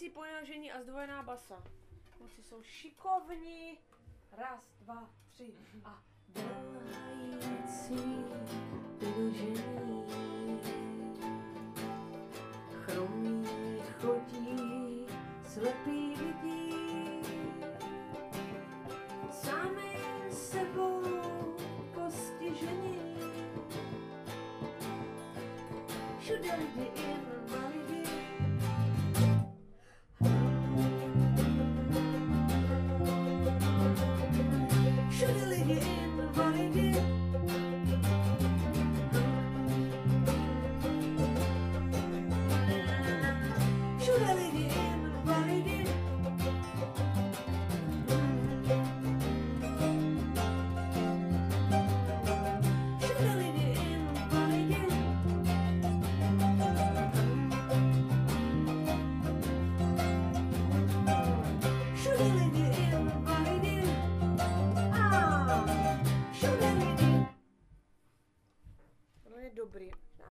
Domácí ponažení a zdvojená basa. Kluci jsou šikovní. Raz, dva, tři a Běhající vyložení, chromí chodí, slepý vidí, sami sebou postižení. Všude lidi invalidi, všude lidi invalidi. Všude lidi invalidi. Všude lidi invalidi. Všude lidi invalidi. Všude lidi. To je dobrý.